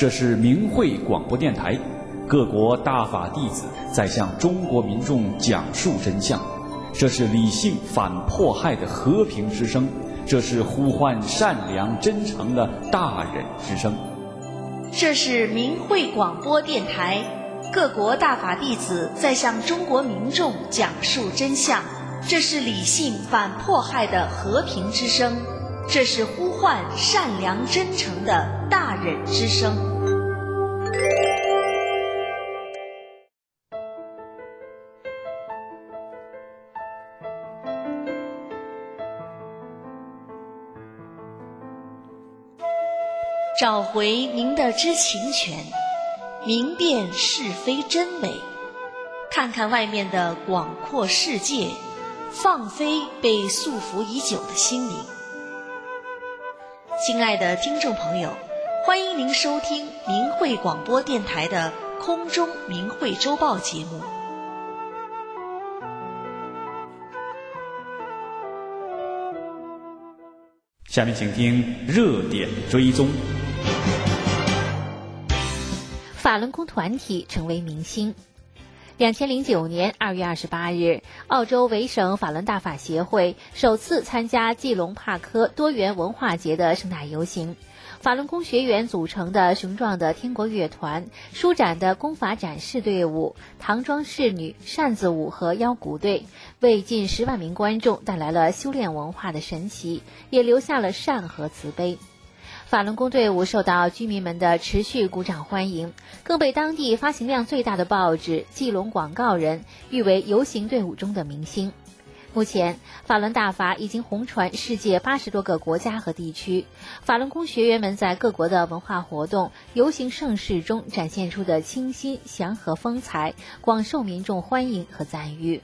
这是明慧广播电台，各国大法弟子在向中国民众讲述真相。这是理性反迫害的和平之声，这是呼唤善良真诚的大忍之声。 这是明慧广播电台，各国大法弟子在向中国民众讲述真相。这是理性反迫害的和平之声，这是呼唤善良真诚的大忍之声。找回您的知情权，明辨是非真伪，看看外面的广阔世界，放飞被束缚已久的心灵。亲爱的听众朋友，欢迎您收听明慧广播电台的空中明慧周报节目。 下面请听热点追踪。 法轮功团体成为明星。2009年2月28日，澳洲维省法轮大法协会首次参加基隆帕科多元文化节的盛大游行。法轮功学员组成的雄壮的天国乐团、舒展的功法展示队伍、唐装仕女、扇子舞和腰鼓队，为近10万名观众带来了修炼文化的神奇，也留下了善和慈悲。法轮功队伍受到居民们的持续鼓掌欢迎，更被当地发行量最大的报纸《基隆广告人》誉为游行队伍中的明星。目前，法轮大法已经红传世界80多个国家和地区，法轮功学员们在各国的文化活动、游行盛事中展现出的清新祥和风采，广受民众欢迎和赞誉。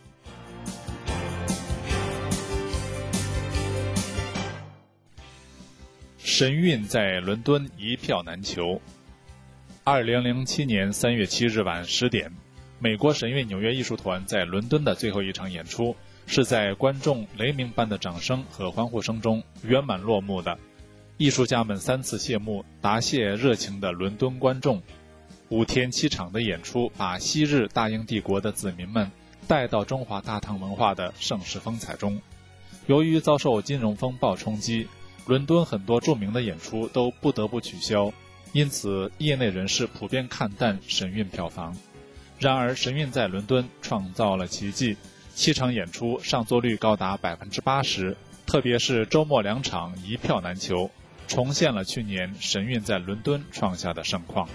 神韵在伦敦一票难求。2007年3月7日晚10点，美国神韵纽约艺术团在伦敦的最后一场演出，是在观众雷鸣般的掌声和欢呼声中圆满落幕的。艺术家们3次谢幕，答谢热情的伦敦观众。5天7场的演出，把昔日大英帝国的子民们带到中华大唐文化的盛世风采中。由于遭受金融风暴冲击，伦敦很多著名的演出都不得不取消，因此业内人士普遍看淡神韵票房。然而神韵在伦敦创造了奇迹，7场演出上座率高达 80%， 特别是周末2场一票难求，重现了去年神韵在伦敦创下的盛况。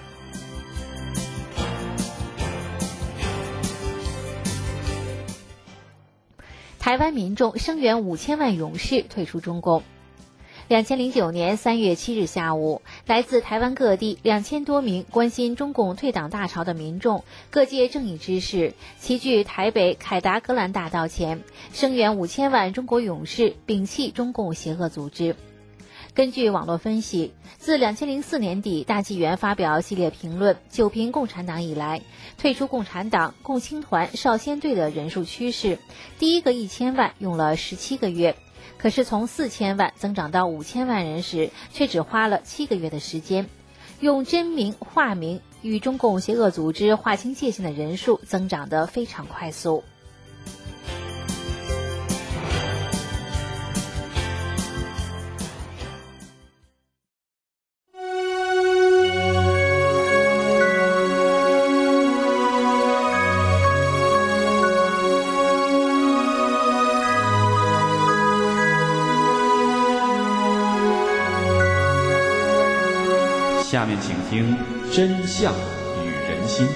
台湾民众声援5000万勇士退出中共。2009年3月7日下午，来自台湾各地2000多名关心中共退党大潮的民众，各界正义之士齐聚台北凯达格兰大道前，声援5000万中国勇士，摒弃中共邪恶组织。根据网络分析，自2004年底大纪元发表系列评论9评共产党以来，退出共产党、共青团、少先队的人数趋势，第一个1000万用了17个月，可是从4000万增长到5000万人时，却只花了7个月的时间。用真名化名与中共邪恶组织划清界限的人数增长得非常快速。 下面请听真相与人心。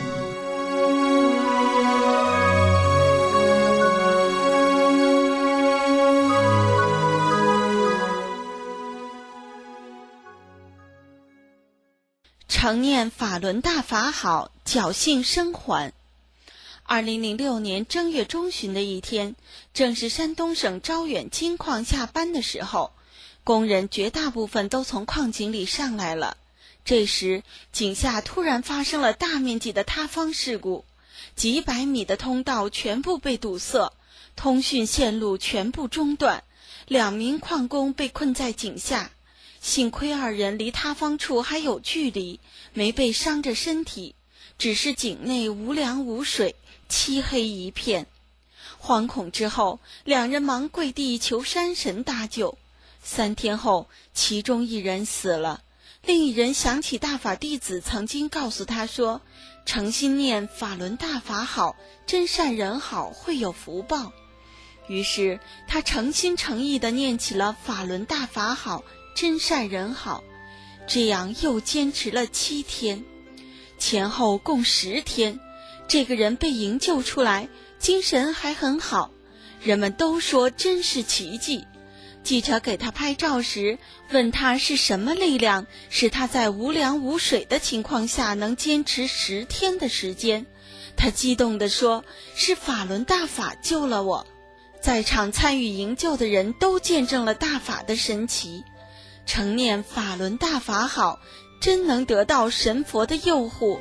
常念法轮大法好，侥幸生还。2006年正月中旬的一天，正是山东省招远金矿下班的时候，工人绝大部分都从矿井里上来了。这时，井下突然发生了大面积的塌方事故，几百米的通道全部被堵塞，通讯线路全部中断，2名矿工被困在井下。 幸亏二人离塌方处还有距离，没被伤着身体，只是井内无粮无水，漆黑一片。惶恐之后，两人忙跪地求山神搭救。3天后，其中一人死了，另一人想起大法弟子曾经告诉他说，诚心念法轮大法好，真善人好，会有福报。于是他诚心诚意地念起了法轮大法好，真善人好，这样又坚持了7天，前后共10天。这个人被营救出来，精神还很好，人们都说真是奇迹。记者给他拍照时，问他是什么力量使他在无粮无水的情况下能坚持10天的时间。他激动地说，是法轮大法救了我。在场参与营救的人都见证了大法的神奇，诚念法轮大法好，真能得到神佛的佑护。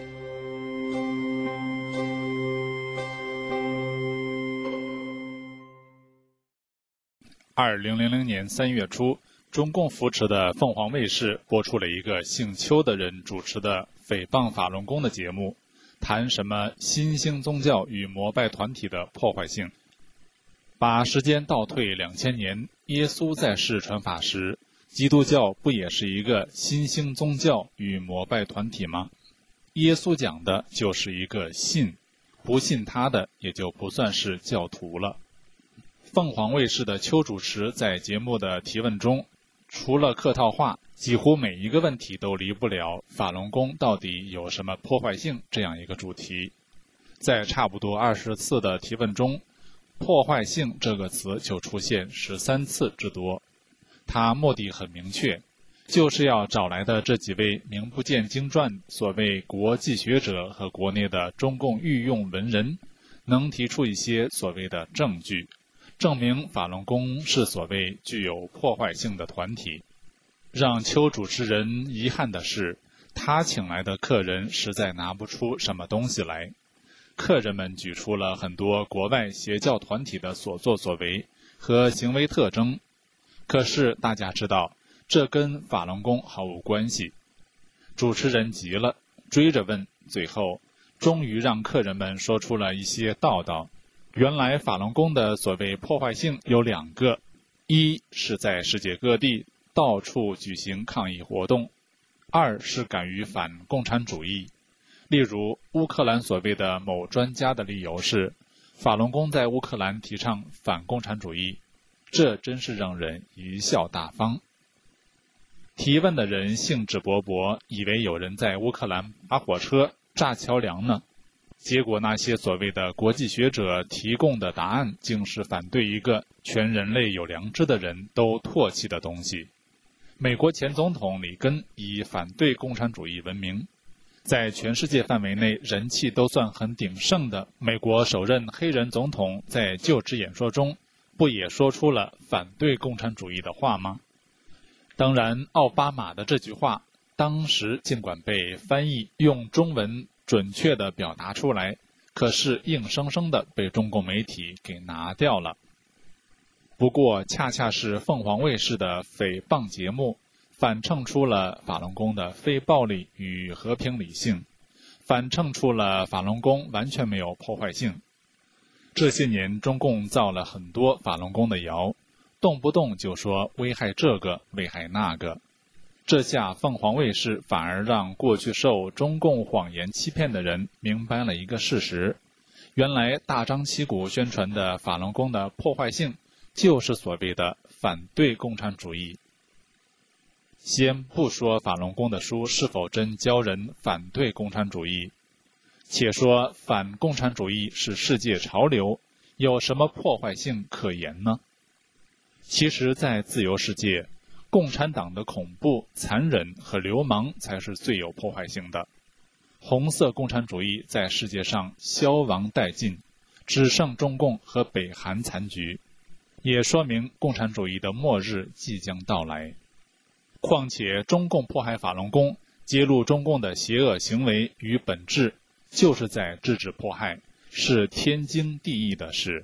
2000年3月初，中共扶持的凤凰卫视播出了一个姓邱的人主持的诽谤法轮功的节目，谈什么新兴宗教与膜拜团体的破坏性。把时间倒退2000年，耶稣在世传法时，基督教不也是一个新兴宗教与膜拜团体吗？耶稣讲的就是一个信，不信他的也就不算是教徒了。凤凰卫视的邱主持在节目的提问中，除了客套话，几乎每一个问题都离不了法轮功到底有什么破坏性这样一个主题。在差不多20次的提问中，破坏性这个词就出现13次之多。他目的很明确，就是要找来的这几位名不见经传所谓国际学者和国内的中共御用文人，能提出一些所谓的证据，证明法轮功是所谓具有破坏性的团体。让邱主持人遗憾的是，他请来的客人实在拿不出什么东西来。客人们举出了很多国外邪教团体的所作所为和行为特征，可是大家知道，这跟法轮功毫无关系。主持人急了，追着问，最后终于让客人们说出了一些道道。原来法轮功的所谓破坏性有2个，一是在世界各地到处举行抗议活动，2是敢于反共产主义。例如乌克兰所谓的某专家的理由是，法轮功在乌克兰提倡反共产主义，这真是让人贻笑大方。提问的人兴致勃勃，以为有人在乌克兰扒火车、炸桥梁呢。结果那些所谓的国际学者提供的答案，竟是反对一个全人类有良知的人都唾弃的东西。美国前总统里根以反对共产主义闻名，在全世界范围内人气都算很鼎盛的美国首任黑人总统，在就职演说中不也说出了反对共产主义的话吗？当然，奥巴马的这句话当时尽管被翻译用中文准确地表达出来，可是硬生生地被中共媒体给拿掉了。不过恰恰是凤凰卫视的诽谤节目，反衬出了法轮功的非暴力与和平理性，反衬出了法轮功完全没有破坏性。这些年中共造了很多法轮功的谣，动不动就说危害这个危害那个。这下凤凰卫视反而让过去受中共谎言欺骗的人明白了一个事实，原来大张旗鼓宣传的法轮功的破坏性，就是所谓的反对共产主义。先不说法轮功的书是否真教人反对共产主义，且说反共产主义是世界潮流，有什么破坏性可言呢？其实在自由世界，共产党的恐怖、残忍和流氓才是最有破坏性的。红色共产主义在世界上消亡殆尽，只剩中共和北韩残局，也说明共产主义的末日即将到来。况且中共迫害法轮功，揭露中共的邪恶行为与本质，就是在制止迫害，是天经地义的事。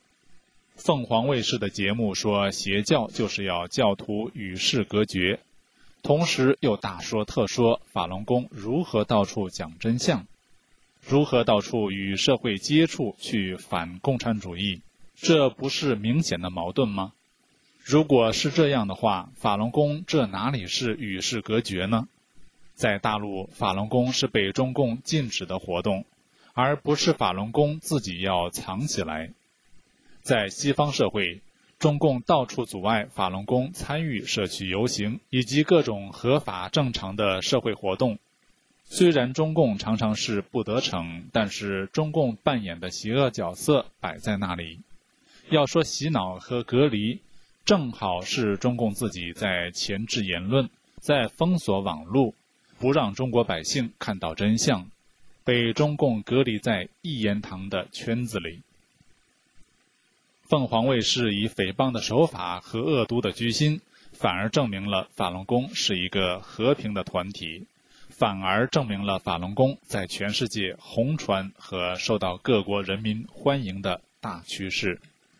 凤凰卫视的节目说邪教就是要教徒与世隔绝， 同时又大说特说法轮功如何到处讲真相，如何到处与社会接触去反共产主义，这不是明显的矛盾吗？如果是这样的话，法轮功这哪里是与世隔绝呢？在大陆，法轮功是被中共禁止的活动，而不是法轮功自己要藏起来。在西方社会，中共到处阻碍法轮功参与社区游行以及各种合法正常的社会活动。虽然中共常常是不得逞，但是中共扮演的邪恶角色摆在那里。要说洗脑和隔离，正好是中共自己在钳制言论，在封锁网络，不让中国百姓看到真相，被中共隔离在一言堂的圈子里。凤凰卫视以诽谤的手法和恶毒的居心，反而证明了法轮功是一个和平的团体，反而证明了法轮功在全世界红传和受到各国人民欢迎的大趋势。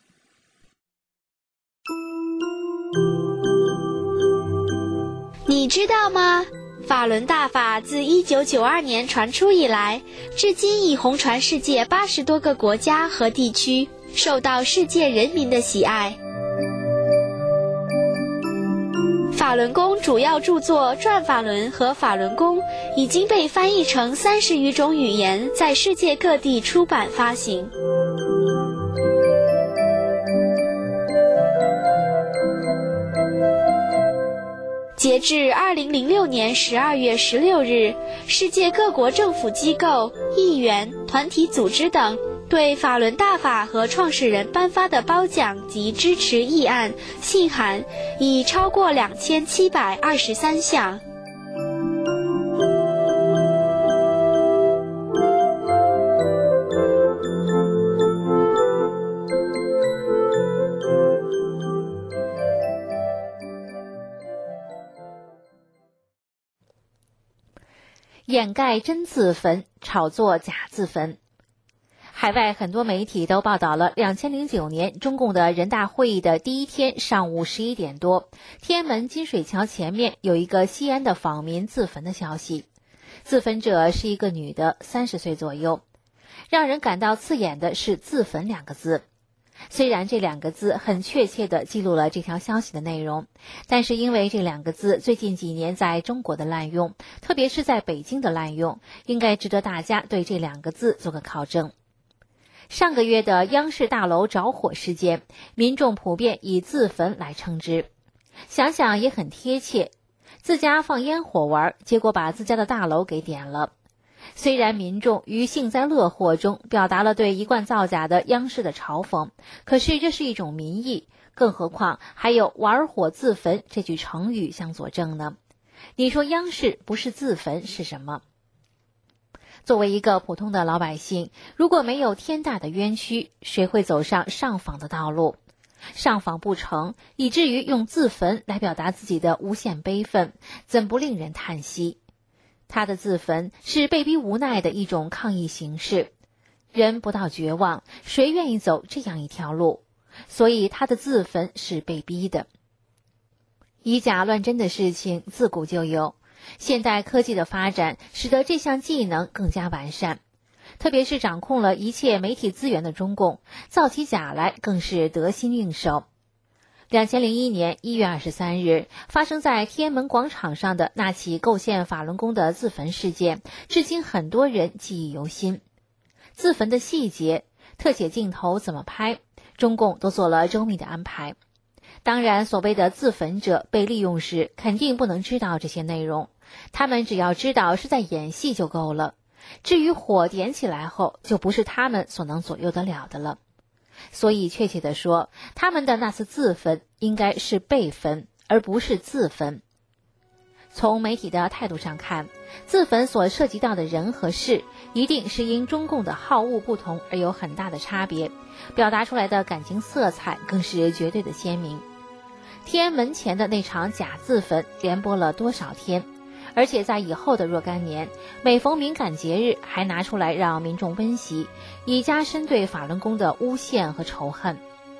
你知道吗？法轮大法自1992年传出以来，至今已红传世界80多个国家和地区，受到世界人民的喜爱。法轮功主要著作《转法轮》和《法轮功》已经被翻译成30余种语言，在世界各地出版发行。截至2006年12月16日，世界各国政府机构、议员、团体组织等对法轮大法和创始人颁发的褒奖及支持议案、信函已超过2723项。 掩盖真自焚，炒作假自焚。海外很多媒体都报道了2009年中共的人大会议的第一天上午11点多，天安门金水桥前面有一个西安的访民自焚的消息。自焚者是一个女的，30岁左右。让人感到刺眼的是自焚2个字。虽然这2个字很确切地记录了这条消息的内容，但是因为这2个字最近几年在中国的滥用，特别是在北京的滥用，应该值得大家对这2个字做个考证。上个月的央视大楼着火事件，民众普遍以自焚来称之。想想也很贴切，自家放烟火玩，结果把自家的大楼给点了。虽然民众于幸灾乐祸中表达了对一贯造假的央视的嘲讽，可是这是一种民意，更何况还有玩火自焚这句成语相佐证呢？你说央视不是自焚是什么？作为一个普通的老百姓，如果没有天大的冤屈，谁会走上上访的道路？上访不成，以至于用自焚来表达自己的无限悲愤，怎不令人叹息？他的自焚是被逼无奈的一种抗议形式，人不到绝望，谁愿意走这样一条路？所以他的自焚是被逼的。以假乱真的事情自古就有，现代科技的发展使得这项技能更加完善，特别是掌控了一切媒体资源的中共，造起假来更是得心应手。2001年1月23日发生在天安门广场上的那起构陷法轮功的自焚事件，至今很多人记忆犹新。自焚的细节、特写镜头怎么拍，中共都做了周密的安排。当然，所谓的自焚者被利用时肯定不能知道这些内容，他们只要知道是在演戏就够了。至于火点起来后，就不是他们所能左右得了的了。所以确切地说，他们的那次自焚应该是被焚，而不是自焚。从媒体的态度上看，自焚所涉及到的人和事，一定是因中共的好恶不同而有很大的差别，表达出来的感情色彩更是绝对的鲜明。天安门前的那场假自焚连播了多少天，而且在以后的若干年，每逢敏感节日还拿出来让民众温习，以加深对法轮功的诬陷和仇恨。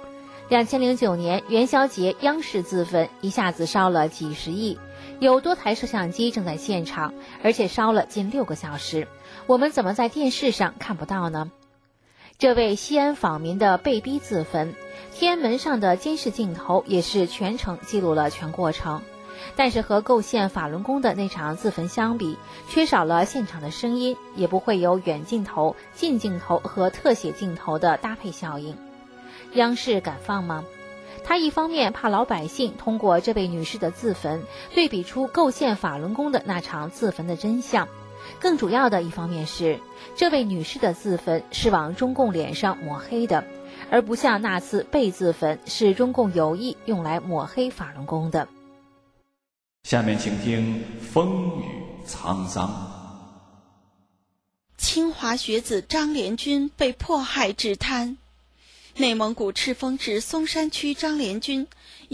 2009年元宵节央视自焚一下子烧了几十亿，有多台摄像机正在现场，而且烧了近6个小时，我们怎么在电视上看不到呢？这位西安访民的被逼自焚，天安门上的监视镜头也是全程记录了全过程，但是和构陷法轮功的那场自焚相比，缺少了现场的声音，也不会有远镜头、近镜头和特写镜头的搭配效应。央视敢放吗？他一方面怕老百姓通过这位女士的自焚对比出构陷法轮功的那场自焚的真相，更主要的一方面是这位女士的自焚是往中共脸上抹黑的，而不像那次被自焚是中共有意用来抹黑法轮功的。 下面请听风雨沧桑。 清华学子张连军被迫害致瘫。内蒙古赤峰市松山区张连军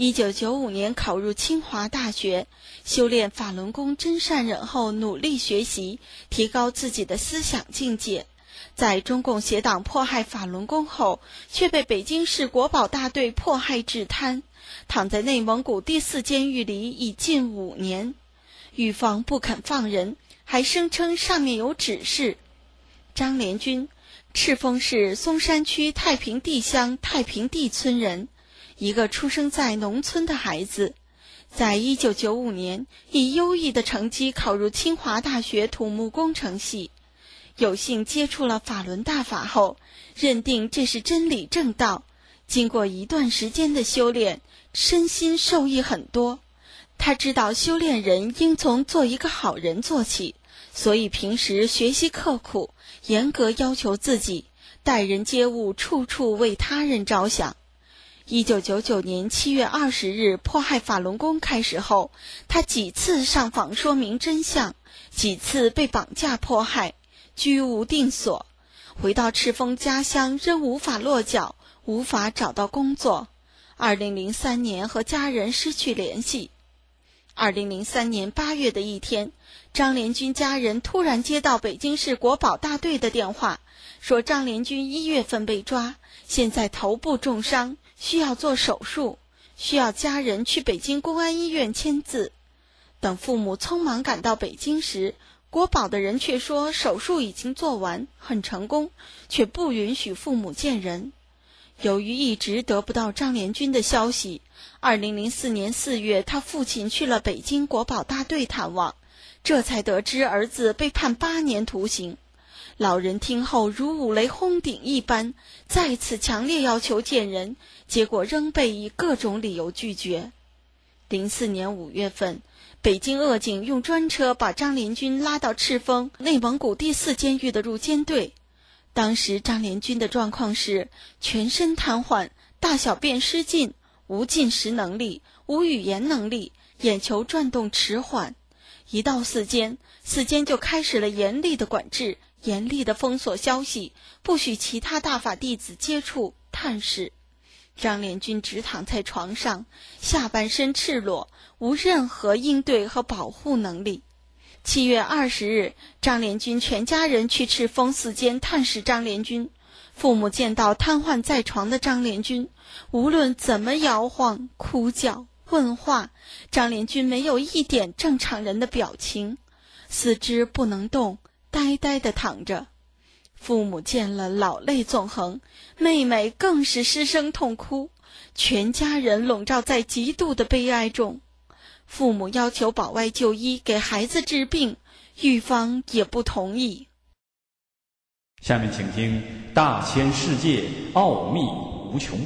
1995年考入清华大学，修炼法轮功真善忍后努力学习，提高自己的思想境界。在中共邪党迫害法轮功后，却被北京市国保大队迫害致瘫，躺在内蒙古第4监狱里已近5年。狱方不肯放人，还声称上面有指示。张连军，赤峰市松山区太平地乡太平地村人，一个出生在农村的孩子，在1995年以优异的成绩考入清华大学土木工程系，有幸接触了法轮大法后，认定这是真理正道，经过一段时间的修炼，身心受益很多。他知道修炼人应从做一个好人做起，所以平时学习刻苦，严格要求自己，待人接物处处为他人着想。1999年7月20日迫害法轮功开始后，他几次上访说明真相，几次被绑架迫害，居无定所，回到赤峰家乡仍无法落脚，无法找到工作。2003年和家人失去联系。2003年8月的一天，张连军家人突然接到北京市国保大队的电话，说张连军1月份被抓，现在头部重伤，需要做手术，需要家人去北京公安医院签字。等父母匆忙赶到北京时，国保的人却说手术已经做完，很成功，却不允许父母见人。由于一直得不到张连军的消息，2004年4月，他父亲去了北京国保大队探望，这才得知儿子被判8年徒刑。老人听后如五雷轰顶一般，再次强烈要求见人，结果仍被以各种理由拒绝。04年5月份，北京鄂警用专车把张连军拉到赤峰内蒙古第4监狱的入监队。当时张连军的状况是全身瘫痪，大小便失禁，无进食能力，无语言能力，眼球转动迟缓。一到4监就开始了严厉的管制，严厉的封锁消息，不许其他大法弟子接触探视。张连军直躺在床上，下半身赤裸，无任何应对和保护能力。7月20日，张连军全家人去赤峰4监探视张连军。父母见到瘫痪在床的张连军，无论怎么摇晃、哭叫、问话，张连军没有一点正常人的表情，四肢不能动，呆呆地躺着。父母见了老泪纵横，妹妹更是失声痛哭，全家人笼罩在极度的悲哀中。父母要求保外就医给孩子治病，狱方也不同意。 下面请听大千世界奥秘无穷。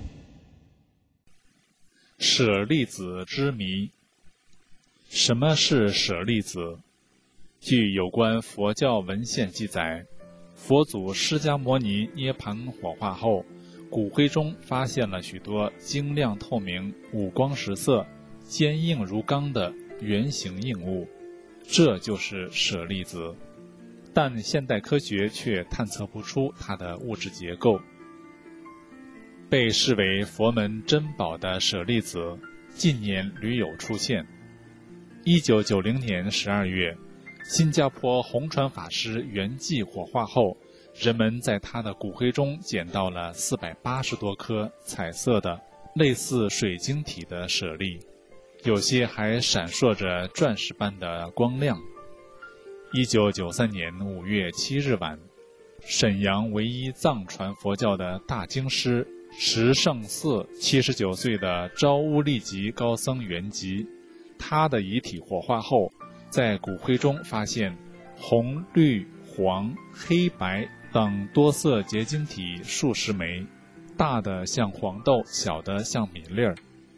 舍利子之谜。什么是舍利子？据有关佛教文献记载，佛祖释迦牟尼涅槃火化后，骨灰中发现了许多晶亮透明、五光十色、坚硬如钢的圆形硬物，这就是舍利子。但现代科学却探测不出它的物质结构。被视为佛门珍宝的舍利子，近年屡有出现。1990年12月，新加坡红传法师圆寂火化后，人们在他的骨灰中捡到了480多颗彩色的类似水晶体的舍利，有些还闪烁着钻石般的光亮。1993年5月7日晚，沈阳唯一藏传佛教的大经师十圣寺79岁的昭乌利吉高僧圆寂，他的遗体火化后，在骨灰中发现红、绿、黄、黑白等多色结晶体数十枚，大的像黄豆，小的像米粒儿。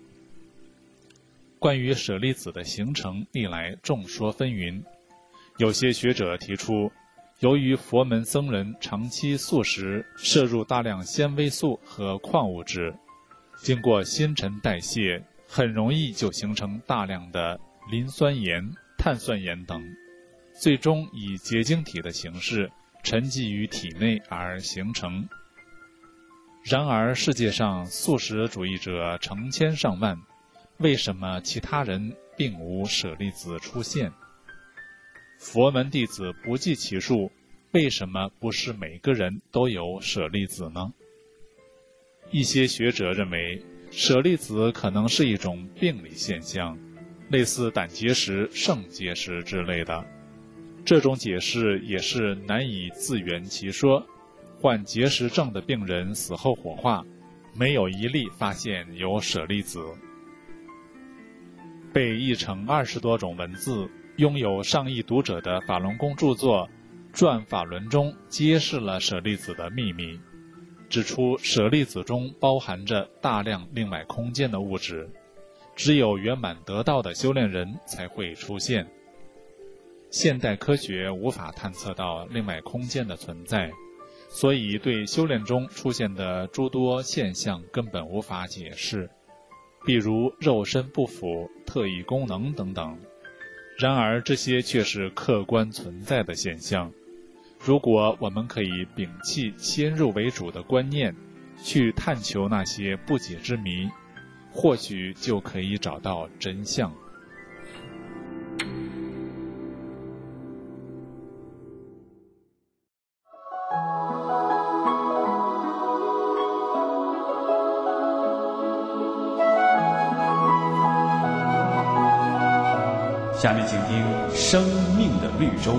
关于舍利子的形成，历来众说纷纭。有些学者提出，由于佛门僧人长期素食，摄入大量纤维素和矿物质，经过新陈代谢，很容易就形成大量的磷酸盐、碳酸盐等，最终以结晶体的形式沉积于体内而形成。然而世界上素食主义者成千上万，为什么其他人并无舍利子出现？佛门弟子不计其数，为什么不是每个人都有舍利子呢？一些学者认为，舍利子可能是一种病理现象，类似胆结石、肾结石之类的。这种解释也是难以自圆其说。患结石症的病人死后火化，没有一例发现有舍利子。被译成20多种文字，拥有上亿读者的法轮功著作《转法轮》中揭示了舍利子的秘密，指出舍利子中包含着大量另外空间的物质，只有圆满得道的修炼人才会出现。现代科学无法探测到另外空间的存在，所以对修炼中出现的诸多现象根本无法解释，比如肉身不腐、特异功能等等。然而这些却是客观存在的现象。如果我们可以摒弃先入为主的观念，去探求那些不解之谜，或许就可以找到真相。 下面请听《生命的绿洲》。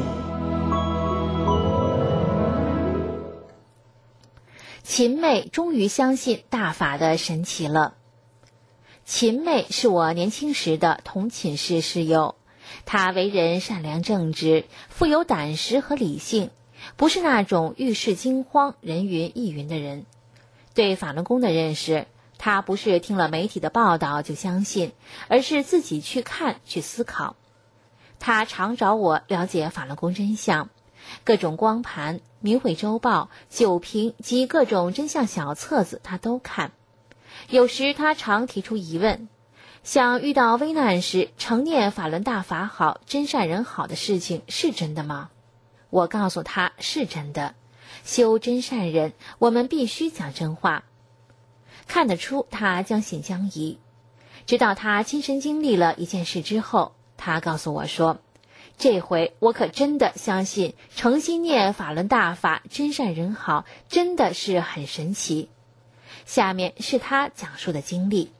秦妹终于相信大法的神奇了。秦妹是我年轻时的同寝室室友，她为人善良正直，富有胆识和理性，不是那种遇事惊慌、人云亦云的人。对法轮功的认识，她不是听了媒体的报道就相信，而是自己去看、去思考。她常找我了解法轮功真相，各种光盘、明慧周报、酒瓶及各种真相小册子她都看。有时她常提出疑问，像遇到危难时常念法轮大法好、真善人好的事情是真的吗？我告诉她是真的，修真善人，我们必须讲真话。看得出她将信将疑。直到她亲身经历了一件事之后，她告诉我说，这回我可真的相信诚心念法轮大法真善人好真的是很神奇。下面是她讲述的经历。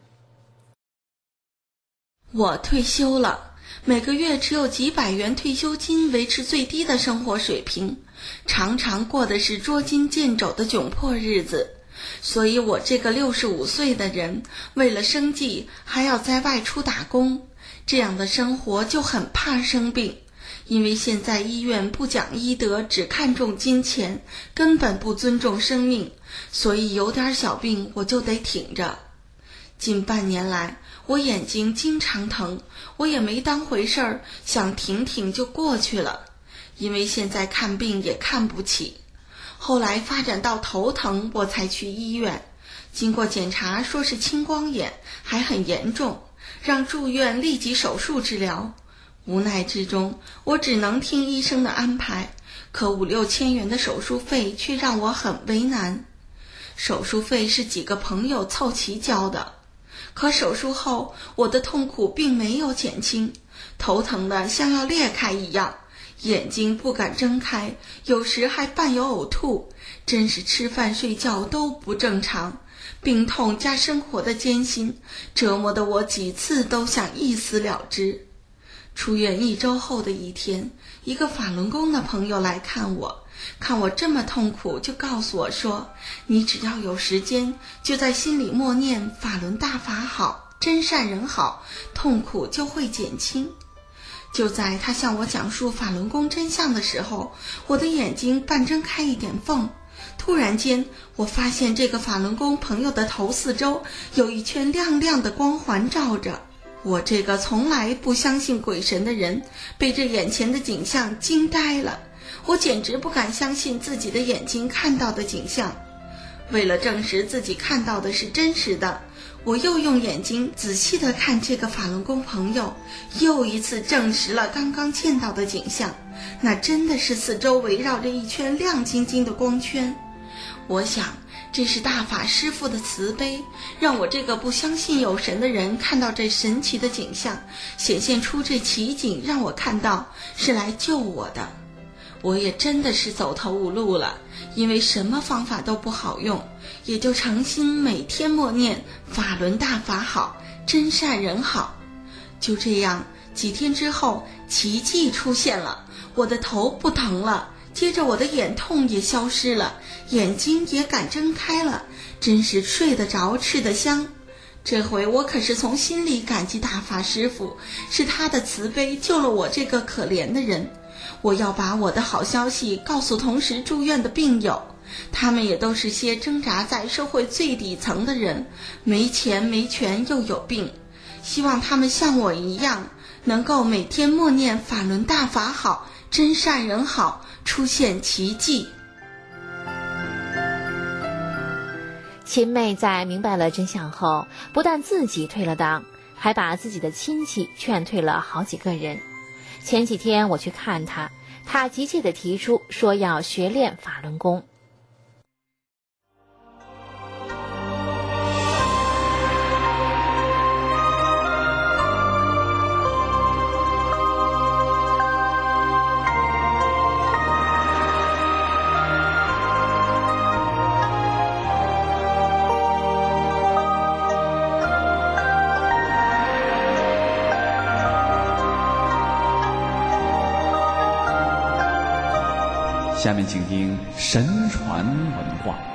我退休了，每个月只有几百元退休金维持最低的生活水平，常常过的是捉襟见肘的窘迫日子。所以我这个65岁的人，为了生计还要在外出打工，这样的生活就很怕生病。因为现在医院不讲医德，只看重金钱，根本不尊重生命，所以有点小病我就得挺着。近半年来，我眼睛经常疼，我也没当回事儿，想挺挺就过去了。因为现在看病也看不起，后来发展到头疼，我才去医院。经过检查，说是青光眼，还很严重，让住院立即手术治疗。无奈之中，我只能听医生的安排，可5、6千元的手术费却让我很为难。手术费是几个朋友凑齐交的，可手术后我的痛苦并没有减轻，头疼的像要裂开一样，眼睛不敢睁开，有时还伴有呕吐，真是吃饭睡觉都不正常， 病痛加生活的艰辛，折磨得我几次都想一死了之。出院1周后的一天，一个法轮功的朋友来看我，看我这么痛苦，就告诉我说，你只要有时间，就在心里默念法轮大法好，真善人好，痛苦就会减轻。就在他向我讲述法轮功真相的时候，我的眼睛半睁开一点缝，突然间我发现这个法轮功朋友的头四周有一圈亮亮的光环照着。我这个从来不相信鬼神的人，被这眼前的景象惊呆了，我简直不敢相信自己的眼睛看到的景象。为了证实自己看到的是真实的，我又用眼睛仔细地看这个法轮功朋友，又一次证实了刚刚见到的景象，那真的是四周围绕着一圈亮晶晶的光圈。我想这是大法师父的慈悲，让我这个不相信有神的人看到这神奇的景象，显现出这奇景，让我看到是来救我的。我也真的是走投无路了，因为什么方法都不好用，也就诚心每天默念法轮大法好，真善人好。就这样几天之后，奇迹出现了，我的头不疼了，接着我的眼痛也消失了，眼睛也敢睁开了，真是睡得着吃得香。这回我可是从心里感激大法师父，是他的慈悲救了我这个可怜的人。我要把我的好消息告诉同时住院的病友，他们也都是些挣扎在社会最底层的人，没钱没权又有病，希望他们像我一样，能够每天默念法轮大法好，真善人好，出现奇迹。 秦妹在明白了真相后，不但自己退了档，还把自己的亲戚劝退了好几个人。前几天我去看她，她急切地提出说要学练法轮功。 下面请听神传文化。